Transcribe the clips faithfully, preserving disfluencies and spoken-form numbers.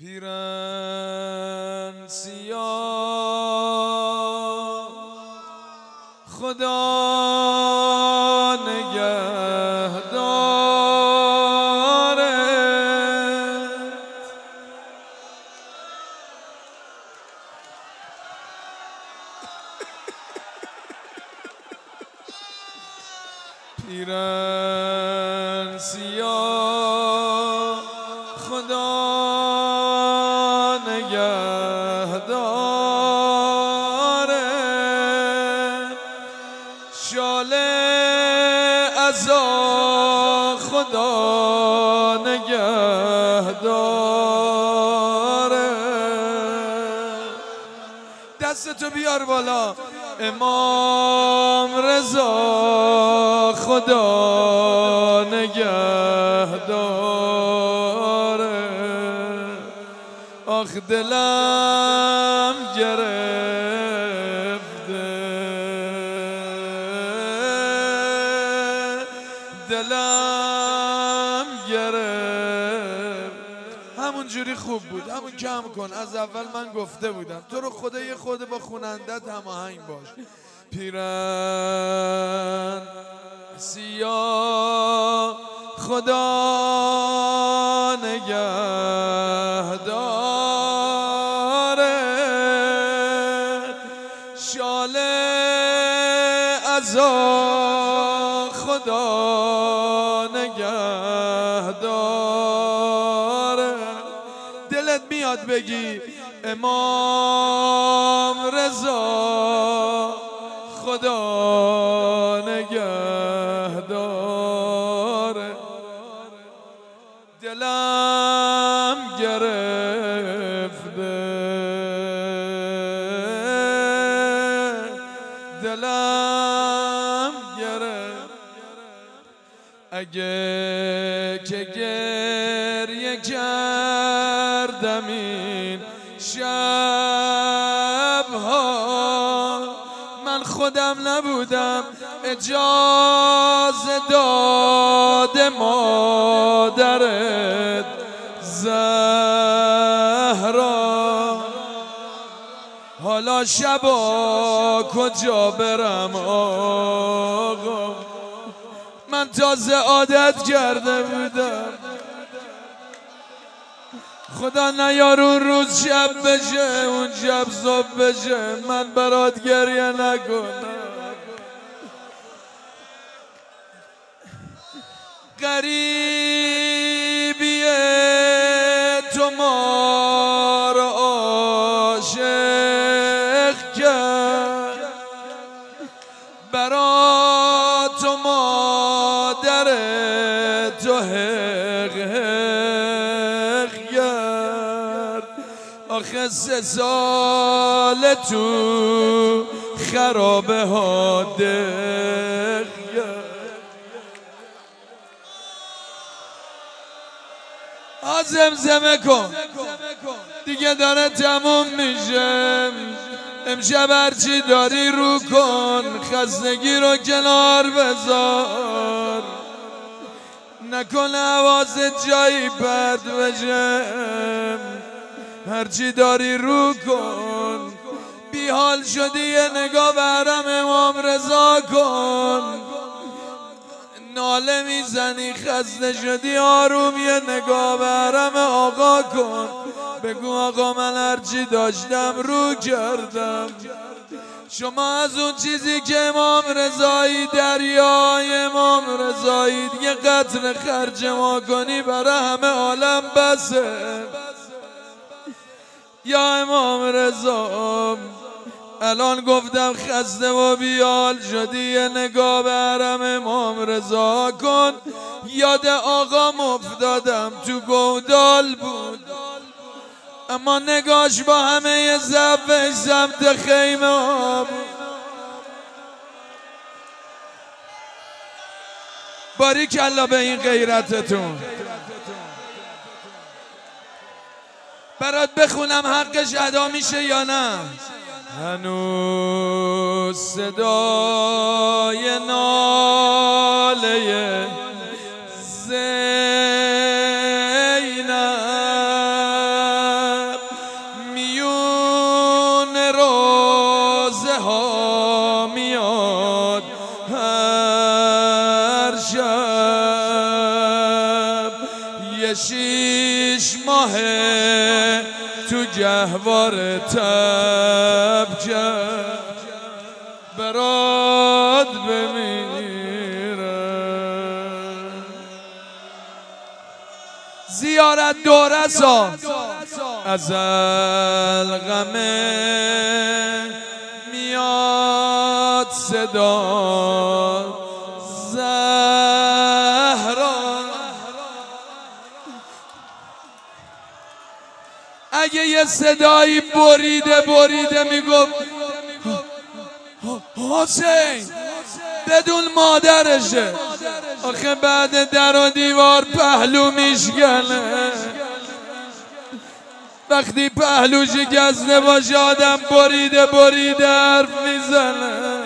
پیرن سیاه خدا نگهداره. پیرن سیاه خدا نگهداره. شاله ازا خدا نگهداره. دستتو بیار بالا. امام رضا خدا نگهداره. آخ دلم گرفته، دلم گرفت. همون جوری خوب بود، همون کم کن. از اول من گفته بودم تو رو خدا یه خود با خونندت هماهنگ باش. پیرن سیاه خدا نگهداره. شاله ازا خدا نگهداره. دلت میاد بگی امام رضا خدا نگهداره. دلم گرفته، دلم گرفت. اگه که گریه کردم این شبها، من خودم نبودم، اجازه داد مادرت زهرا. حالا شبا کجا برم آقا، من تازه عادت کرده بودم. خدا نیار اون روز شب بشه، اون شب صبح بشه من برات گریه نکنم. غریبیه تو ما رو عاشق کرد، برا تو مادر تو حق حق کرد. آخه سه سال تو خرابه ها دق کرد. زمزمه کن دیگه داره تموم میشه. امشب هرچی داری رو کن، خستگی رو کنار بذار، نکن حواست جایی پرت بشه. هرچی داری رو کن، بی حال شدی یه نگاه به حرم امام رضا کن. ناله میزنی خسته شدی آروم یه نگاه به حرم آقا کن. بگو آقا من هرچی داشتم رو کردم. شما از اون چیزی که امام رضایی دریای امام رضایی یه قطره خرج ما کنی برای همه عالم بسه. یا امام رضا الان گفتم خسته و بیال شدی یه نگاه به حرم امام رضا کن. یاد آقا افتادم تو گودال بود، اما نگاش با همه ضعفش سمت خیمه ها بود. باریکلا به این غیرتتون. برات بخونم حقش ادا میشه یا نه؟ هنوز صدای ناله زینب شیش ماه تو گهوار تب کرد برات بمیرم. زیارت دورسا ازل غمه میاد صدا زهرا. اگه یه صدایی بریده بریده میگفت حسین بدون مادرشه، آخه بعد در و دیوار پهلو میشکنه. وقتی پهلو شکسته باشه آدم بریده بریده حرف میزنه.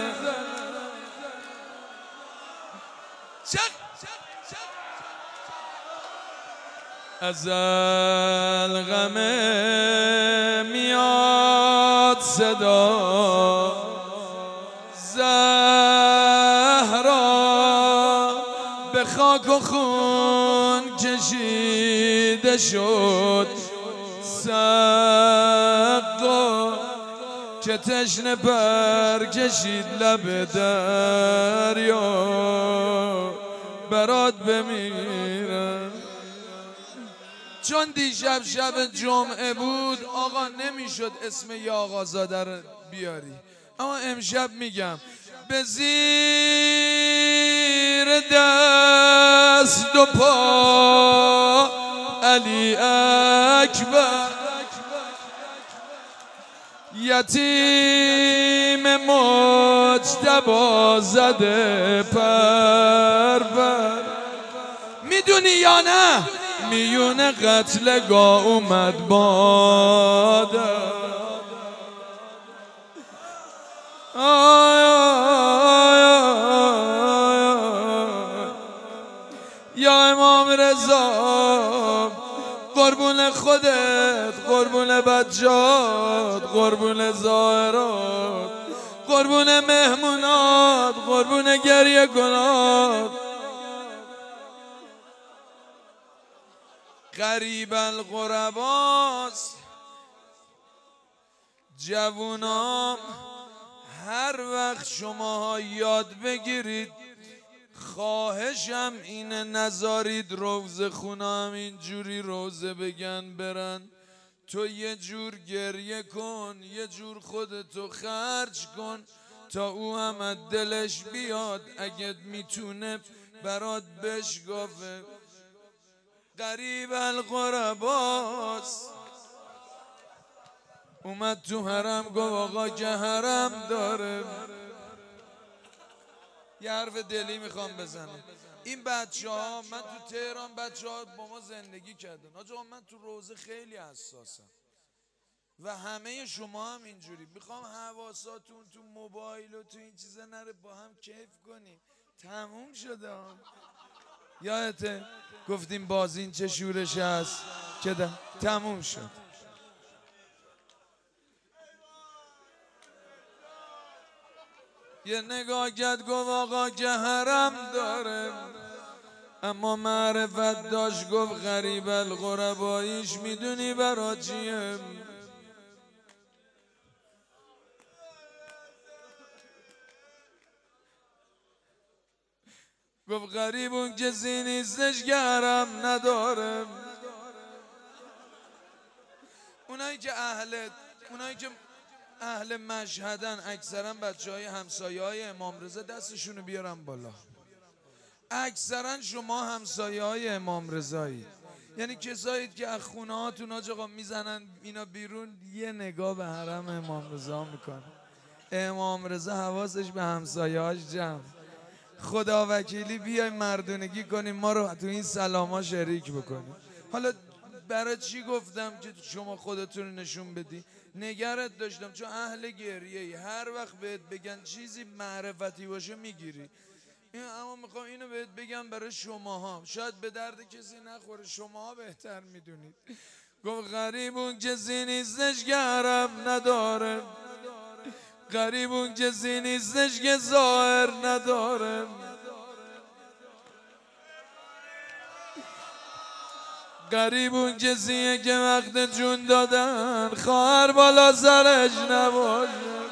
ازل غمه میاد صدا زهرا، به خاک و خون کشیده شد سقا، که تشنه پر کشید لب دریا برات بمیرم. چون دیشب شب جمعه بود آقا نمیشد اسم یا آقازاده رو بیاری، اما امشب میگم به زیر دست و پا علی اکبر، یتیم مجتبی زده پرور. میدونی یا نه میون قتلگاه اومد مادر. یا امام رضا قربون خودت، قربون بچهات، قربون زائرات، قربون مهمونات، قربون گریه کنات. غریب الغرباست جوونام، هر وقت شماها یاد بگیرید، خواهشم اینه نذارید روزه خونم اینجوری روزه بگن برن. تو یه جور گریه کن، یه جور خودتو خرج کن تا او هم از دلش بیاد، اگه میتونه برات بشگافه. غریب الغرباست اومد تو حرم گفت آقا که حرم داره. یه حرف دلی میخوام بزنم. این بچه ها، من تو تهران بچه ها با ما زندگی کردن آجا، من تو روزه خیلی حساسم و همه شما هم اینجوری. میخوام حواساتون تو موبایل و تو این چیزا نره، با هم کیف کنیم. تموم شده هم. یادته گفتیم بازین چه شورش هست که تموم شد. یه نگاه کرد گفت آقا که حرم داره، اما معرفت داشت گفت غریب الغرباییش میدونی برا چیه؟ گفت غریب اون کسی نیستش که حرم نداره. اونایی که اهل اونایی که اهل مشهدن اکثرا بچه های همسایه های امام رضا دستشونو بیارن بالا. اکثرا شما همسایه های امام رضایی، یعنی کسایی که از خونه هاتون آقا میزنن اینا بیرون، یه نگاه به حرم امام رضا میکنن. امام رضا حواسش به همسایه هاش جمع. خدا وکیلی بیایم مردونگی کنیم، ما رو تو این سلاما شریک بکنیم. حالا برای چی گفتم که شما خودتون نشون بدی؟ نگرت داشتم چون اهل گریه، هر وقت بهت بگن چیزی معرفتی باشه میگیری. اما میخوام اینو بهت بگم برای شماها، شاید به درد کسی نخوره، شماها بهتر میدونید. گفت غریب اون کسی نیستش که حرم نداره، غریب اون کسی نیستش که ظاهر نداره. غریب اون کسیه که وقت جون دادن خواهر بالا سرش نباشه.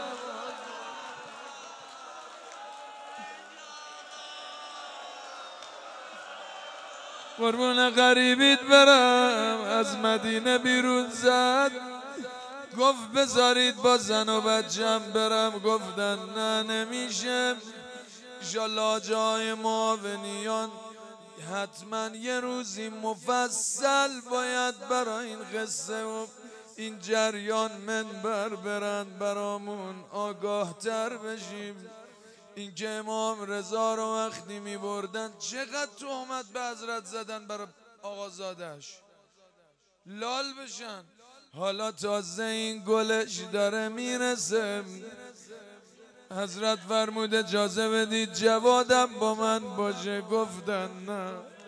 قربون غریبیت برم. از مدینه بیرون زد گفت بذارید با زن و بچم برم. گفتن نه نمیشه. انشالله جای معاونیان حتما یه روزی مفصل باید برای این قصه و این جریان منبر برن برامون آگاه تر بشیم. این که امام رضا رو وقتی می بردن چقدر تهمت به حضرت زدن برای آقازادش لال بشن. حالا تازه این گلش داره میرسه. حضرت فرمود اجازه بدید جوادم با من باشه. گفتن نه.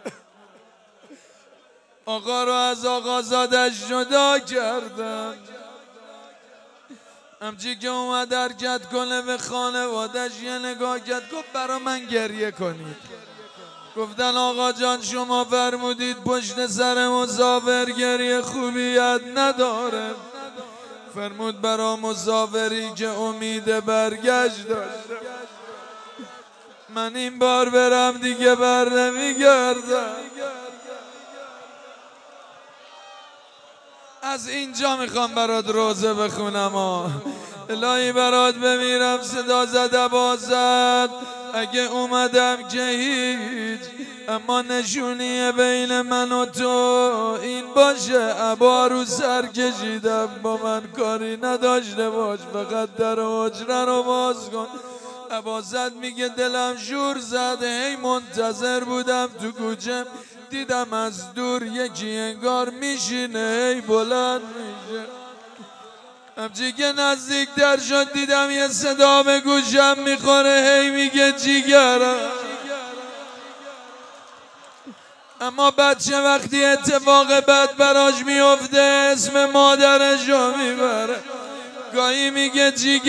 آقا رو از آقازادش جدا کردن. همچی که اومد حرکت کنه به خانوادش یه نگاه کرد گفت برا من گریه کنید. گفتن آقا جان شما فرمودید پشت سر مسافر گریه خوبیت نداره. فرمود برا مسافری که امید برگشت داشته من این بار برم دیگه بر نمیگردم. از اینجا میخوام برات روزه بخونم ها. الهی برات بمیرم صدا زد عبازت اگه اومدم که هیچ اما نشونی بین من و تو این باشه عبا رو سر کشیدم با من کاری نداشته باش فقط در حجره رو باز کن. عبازت میگه دلم شور زد هی منتظر بودم تو کوچه دیدم از دور یکی انگار میشینه هی بلند میشه. همچی که نزدیک در شد دیدم یه صدا به گوشم میخوره هی میگه جیگرم. اما بچه وقتی اتفاق بد براش میفته اسم مادرش رو میبره. گاهی میگه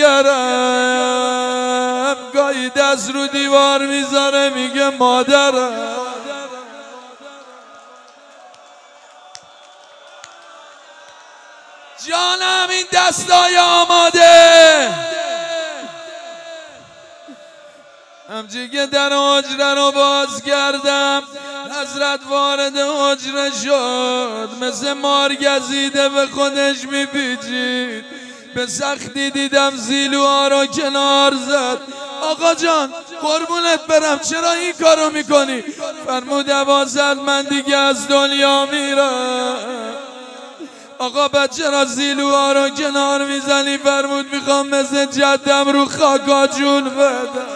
جیگرم گاهی دست رو دیوار میذاره میگه مادرم. جانم این دستای آماده. همچی که در حجره رو باز کردم حضرت وارد حجره شد مثل مار گزیده به خودش میپیچید. به سختی دیدم زیلوها رو کنار زد. آقا جان قربونت برم چرا این کارو میکنی؟ فرمود عبازت من دیگه از دنیا میرم. آقا بچه را زیلوها رو کنار میزنی؟ فرمود میخوام مثل جدم رو خاکا جون بدم.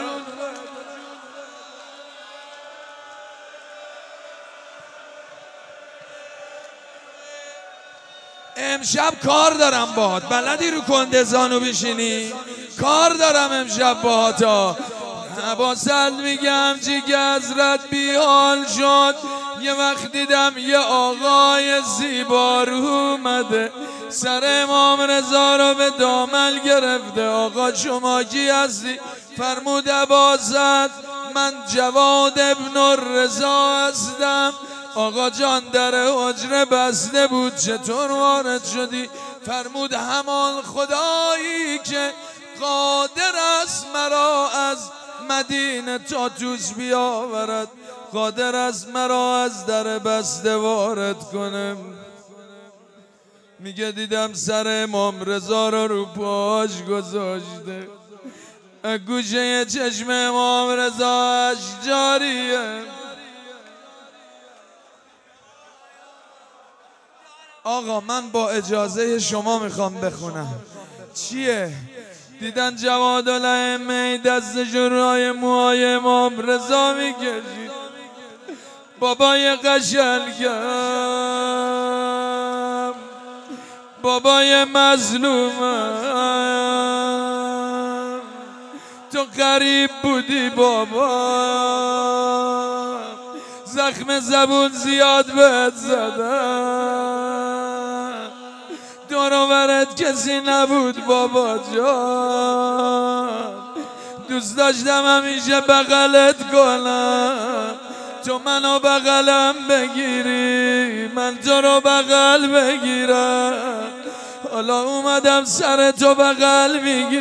امشب کار دارم باهات بلدی رو کندزانو بشینی؟ کار دارم امشب باهات ها. عباست میگم چی که حضرت بیحال شد یه وقت دیدم یه آقای زیبارو اومده سر امام رضا رو به دامن گرفته. آقا شما کی هستی؟ فرمود عباست من جواد ابن الرضا هستم. آقا جان در حجره بسته بود چطور وارد شدی؟ فرمود همان خدایی که قادر است مرا از مدینه تا توس بیاورد قادر است مرا از در بسته وارد کنم. میگه دیدم سر امام رضا رو رو پاش گذاشته گوشه چشم امام رضا اش جاریه. آقا من با اجازه شما میخوام بخونم. چیه؟ دیدن جواد الائمه دست جرای موهای امام رضا میکشید. بابای قشنگم بابای مظلومم تو غریب بودی بابا زخم زبون زیاد بهت زدم دور و برت کسی نبود بابا جان دوست داشتم همیشه بغلت کنم تو منو بغلم بگیری من تو رو بغل بگیرم حالا اومدم سر تو بغل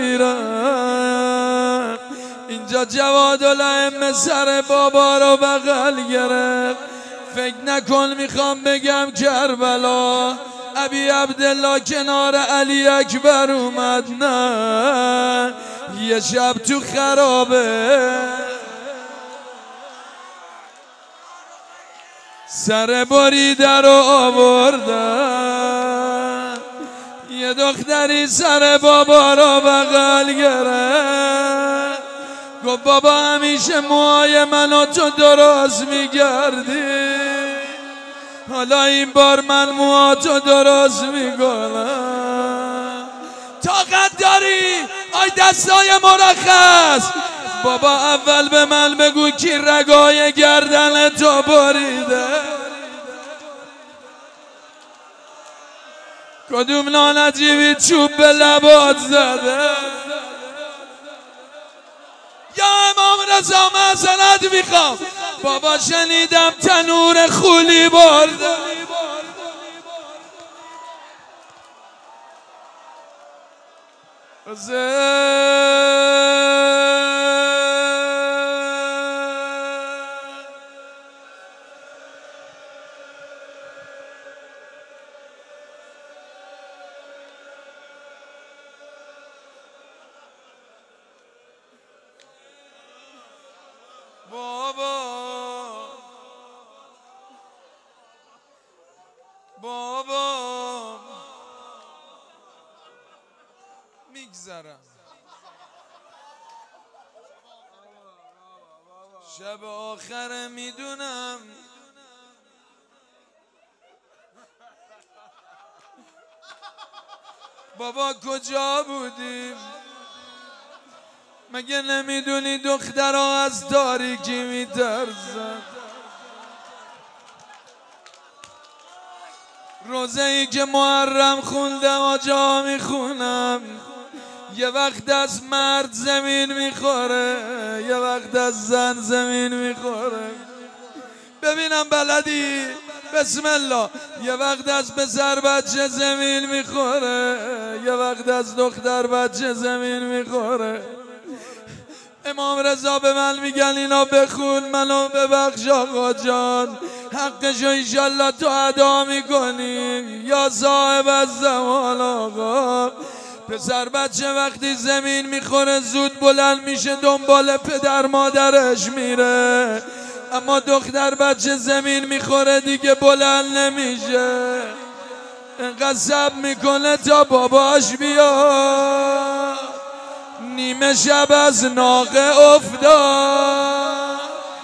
میگیرم اینجا جوادالائمه سر بابا رو بغل گرفت فکر نکن میخوام بگم کربلا ابی عبدالله کنار علی اکبر اومد نه یه شب تو خرابه سر بریده رو آوردن یه دختری سر بابا رو بغل گرفت گفت بابا همیشه موهای منو تو درست میگردی حالا این بار من موهاتو درست میکنم طاقت داری آی دستای مرخص بابا اول به من بگو کی رگای گردن تو بریده کدوم نانجیبی چوب به لبات زده یا امام رضا معذرت میخوام بابا شنیدم تنور خولی برده بابا بابا میگذرم شب آخر میدونم بابا کجا بودیم مگه نمیدونی دخترها از تاریکی میترسن روزه ای که محرم خوندم آجا میخونم یه وقت از مرد زمین میخوره یه وقت از زن زمین میخوره ببینم بلدی بسم الله یه وقت از پسر بچه زمین میخوره یه وقت از دختر بچه زمین میخوره امام رضا به من میگن اینا بخون منو ببخش آقا جان حقشو انشالله تو ادا میکنی یا صاحب الزمان آقا پسر بچه وقتی زمین میخوره زود بلند میشه دنبال پدر مادرش میره اما دختر بچه زمین میخوره دیگه بلند نمیشه انقدر صبر میکنه تا باباش بیا نیمه شب از ناقه افتاد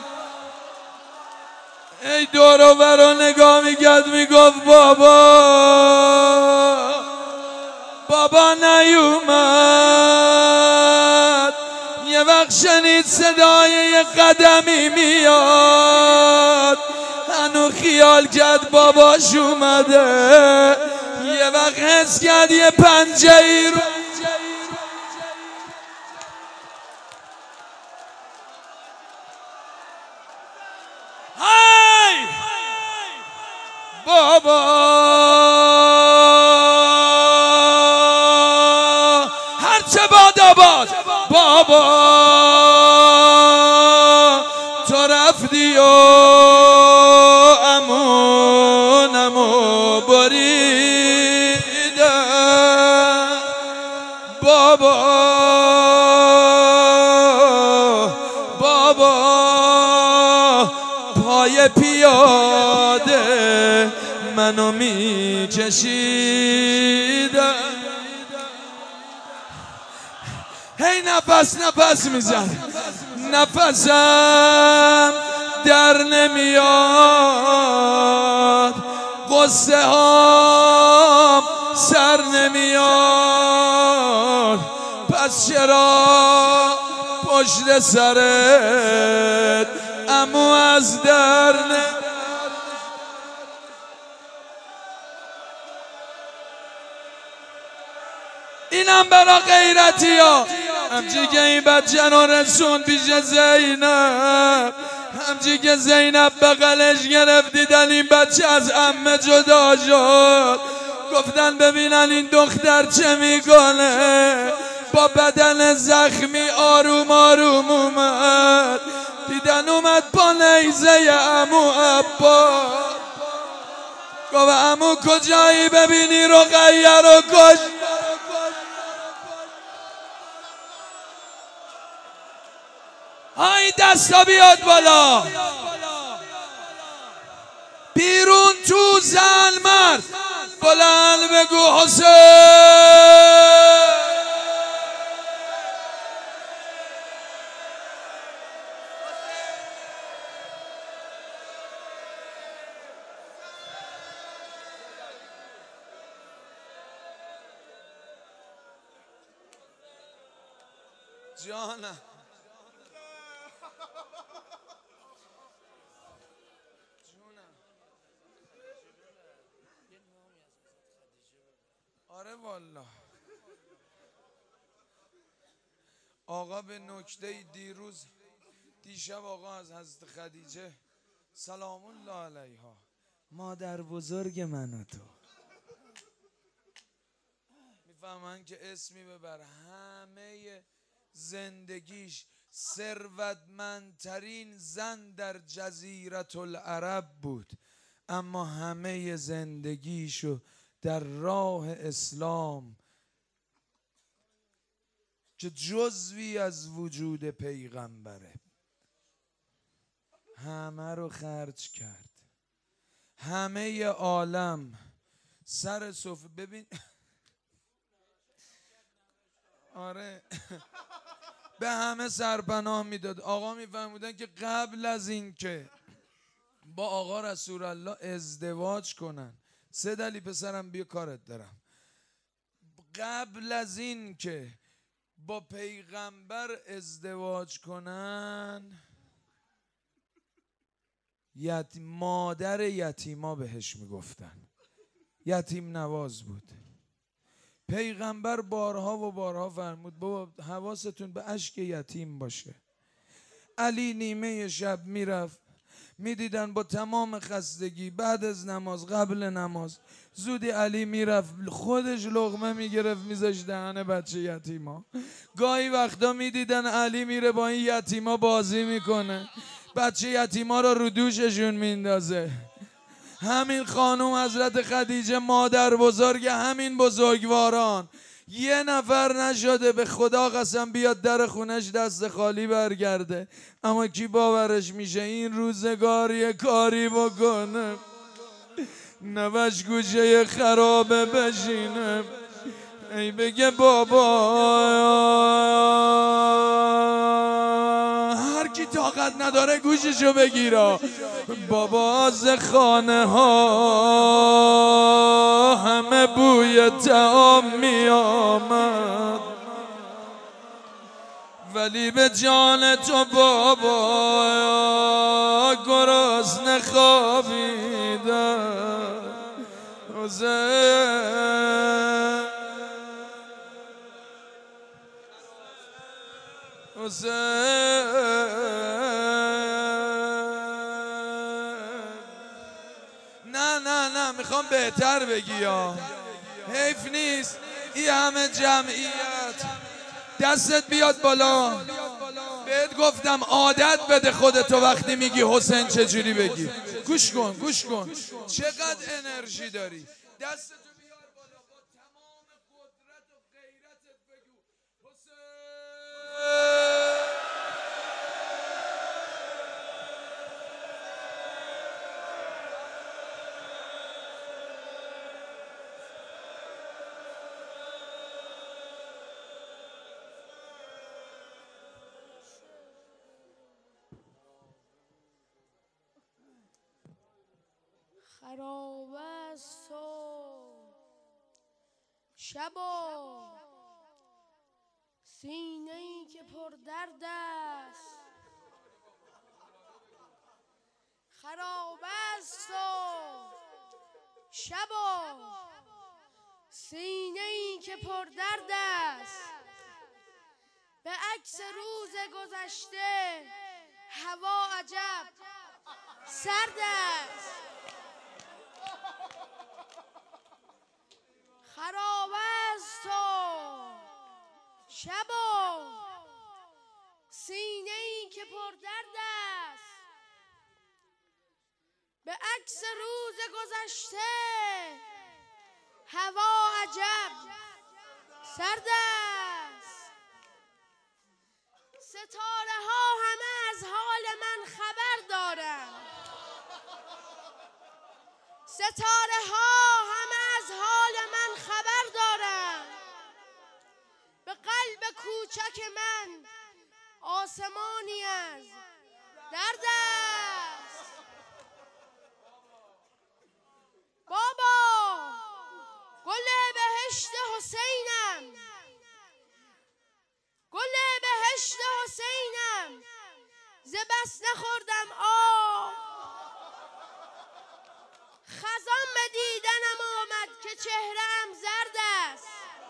ای دور و برو نگاه میکرد میگفت بابا بابا نیومد یه وقت شنید صدای یه قدمی میاد هنو خیال کرد باباش اومده یه وقت حس کرد یه پنجه ای رو های بابا هرچه باد آباد بابا تو رفتی و امونمو بریدم بابا بابا پای پیاده منو میکشیدم هی نفس نفس میزن نفسم در نمیاد قصه هام سر نمیاد پس چرا پشت سرت امو از در نمیاد اینم برا غیرتی ها همچی که این بچه رو رسون پیش زینب همچی که زینب بغلش گرفت دیدن این بچه از عمه جدا شد، گفتن ببینن این دختر چه میکنه. با بدن زخمی آروم آروم اومد، دیدن اومد با نیزه عمو عباس. گفت عمو کجایی ببینی رقیه رو کش. های دستا بیاد بالا، بیرون تو زن مرد، بلند بگو حسین. جانم آره والا. آقا به نکته دیروز دیشب آقا از حضرت خدیجه سلام الله علیها، مادر بزرگ من و تو، میفهمن که اسمی ببر همه زندگیش ثروتمندترین زن در جزیره العرب بود، اما همه زندگیشو در راه اسلام که جزوی از وجود پیغمبره همه رو خرج کرد. همه عالم سر صفحه ببین آره به همه سرپناه میداد. آقا میفهمودن که قبل از این که با آقا رسول الله ازدواج کنن، سه دلی پسرم بیا کارت دارم، قبل از این که با پیغمبر ازدواج کنن یت... مادر یتیما بهش میگفتن، یتیم نواز بود. پیغمبر بارها و بارها فرمود بابا حواستون به اشک یتیم باشه. علی نیمه شب میرفت، میدیدن با تمام خستگی بعد از نماز قبل نماز زودی علی میرفت خودش لقمه میگرفت میذاشت دهن بچه یتیما. گاهی وقتا میدیدن علی میره با این یتیما بازی میکنه، بچه یتیما رو رو دوششون میندازه. همین خانم حضرت خدیجه مادر بزرگ همین بزرگواران یه نفر نشده به خدا قسم بیاد در خونش دست خالی برگرده، اما کی باورش میشه این روزگار یه کاری بکنه نوش گوشه خرابه بشینه ای بگه بابا. هر کی طاقت نداره گوششو بگیره. بابا از خانه ها همه بوی طعام می آمد، ولی به جان تو بابا گرسنه خوابیدم. حسین حسین نه نه نه میخوام بهتر بگی یا حیف نیست این همه جمعیت دستت بیاد بالا. بهت گفتم عادت بده خودتو وقتی میگی حسین چجوری بگی. گوش کن گوش کن چقدر انرژی داری. دستتو بیار بالا با تمام قدرت و غیرتت بگو حسین. خراب است و شبا سینه ای که پر درد است. خراب است و شبا سینه ای که پر درد است. به عکس روز گذشته هوا عجب سرد است، خراب است و شب و سینه ای که پر درد است. به عکس روز گذشته هوا عجب سرد است. ستاره ها همه از حال من خبر دارند، ستاره ها همه از حال من خبر دارند. به قلب کوچک من آسمانی از درد است. بابا گل بهشت حسینم، گل بهشت حسینم، ز بس نخوردم آب. خزان به دیدنم آمد که چهره‌ام زرد است.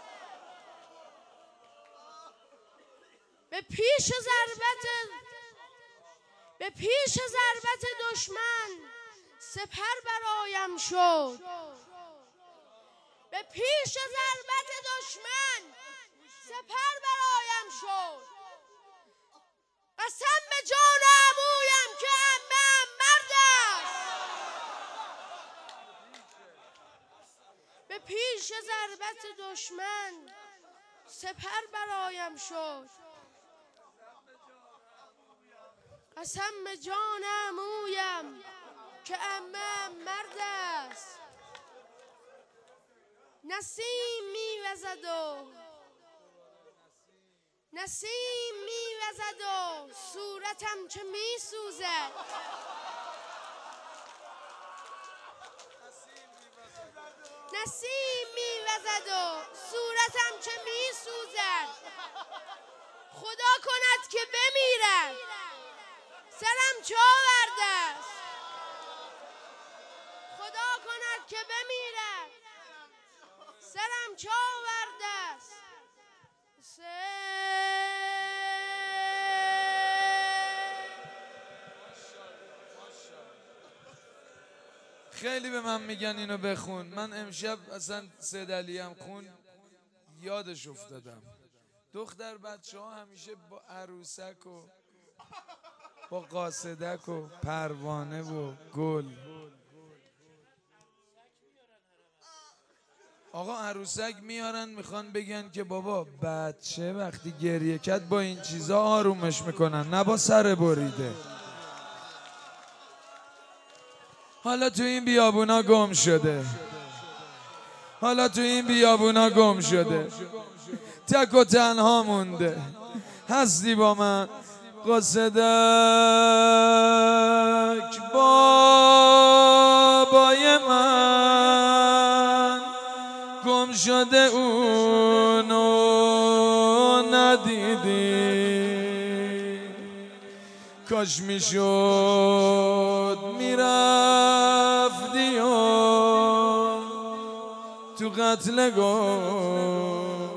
به پیش ضربت به پیش ضربت دشمن سپر برایم شد. به پیش ضربت دشمن سپر برایم شد. قسم به جان عمویم که عمه‌ام مرد است. به پیش ضربت دشمن سپر برایم شد. قسم به جان عمویم که عمه‌ام مرد است. نسیم میوزد و نسیم میوزد و صورتم چه میسوزد. نسیم میوزد و صورتم چه میسوزد. خدا کند که بمیرم سرم چه آورده است. خدا کند که بمیرم سرم چه آورده است. خیلی به من میگن اینو بخون. من امشب اصلا سید علی هم خون یادش افتادم. دختر بچه ها همیشه با عروسک و با قاصدک و پروانه و گل. آقا عروسک میارن میخوان بگن که بابا بچه وقتی گریه کرد با این چیزا آرومش میکنن نه با سر بریده. حالا تو این بیابونا گم شده، حالا تو این بیابونا گم شده، تک و تنها مونده. هستی با من قاصدک بابای من، گم شده اونو ندیدی. کاش میشد میرفتی و تو قتلگاه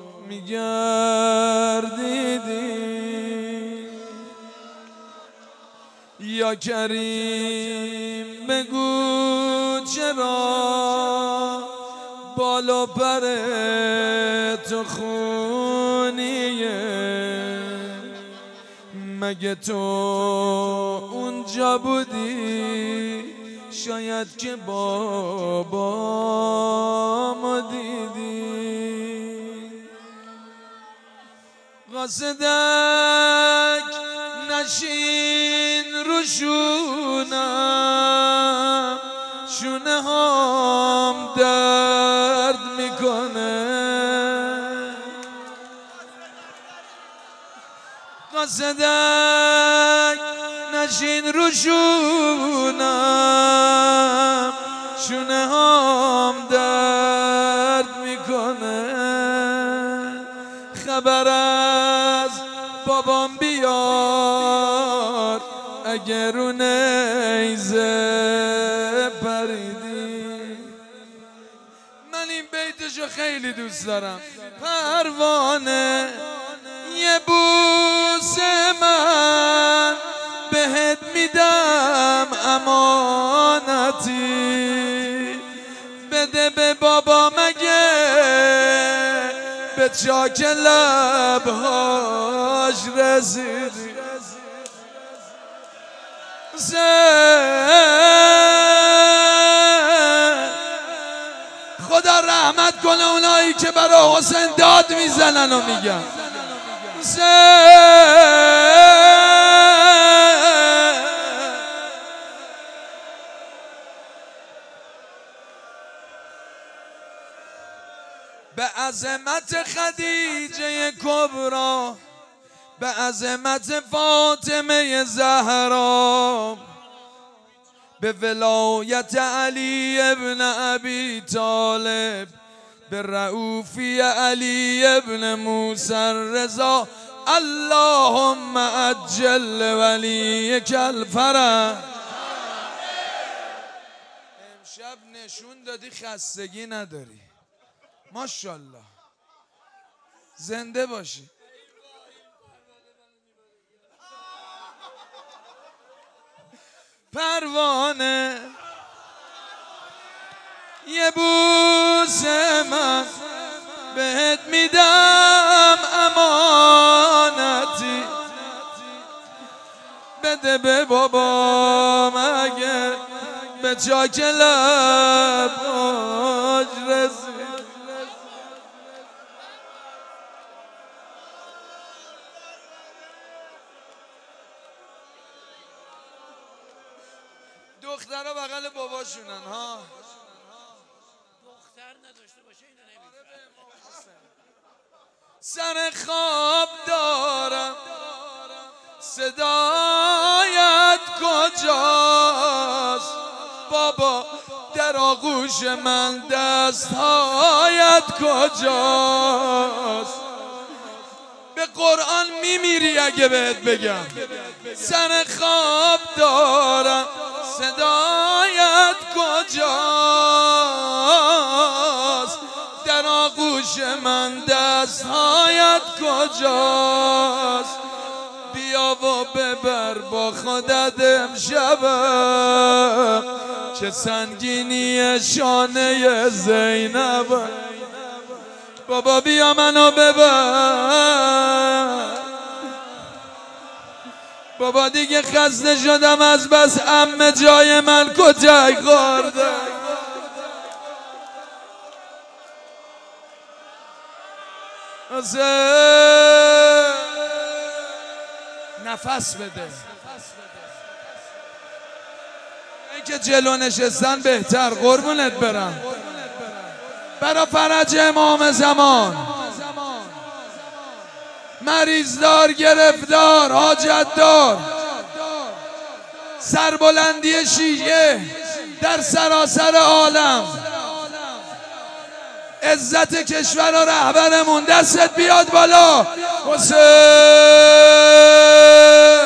میگردیدی. یا کریم بگو چرا بالا پر تو خونیه. مگه تو اونجا بودی شاید که بابامو دیدی. قاصدک نشین رو شونم، شونه هام درد میکنه. قاصدک نشین رو شونم، شونه هام درد میکنه. خبر از بابام بیار اگر رو نیزه پریدی. من این بیتشو خیلی دوست دارم. پروانه یه بوس من میدم امانتی، بده به بابا مگه به چاک لبهاش رسیدی. خدا رحمت کنه اونایی که برای حسین داد میزنن و میگن به عظمت خدیجه کبرا، به عظمت فاطمه زهرا، به ولایت علی ابن ابی طالب، به رؤوفی علی ابن موسی الرضا، اللهم عجل ولیک الفرج. امشب نشون دادی خستگی نداری، ماشاءالله، زنده باشی. پروانه یه بوس من بهت میدم امانتی، بده به بابا مگه به چاک لباش رسید. دخترها بغل باباشونن ها، دختر نداشته باشه اینو نمیفهمه. سر خواب دارم صدایت کجاست بابا، در آغوش من دستهایت کجاست. به قرآن میمیری اگه بهت بگم. سر خواب دارم صدایت کجاست، در آغوش من دستهایت کجاست. بیا و ببر با خودت امشبم، چه سنگینی شانه زینب. بابا بیا منو ببر، بابا دیگه خسته شدم از بس عمه جای من کجای خورده. نفس بده، این که جلو نشستن بهتر، قربونت برم. برا فرج امام زمان، مریضدار، گرفتار، حاجتدار، سربلندی شیعه در سراسر عالم، عزت کشور و رهبرمون، دستت بیاد بالا حسین.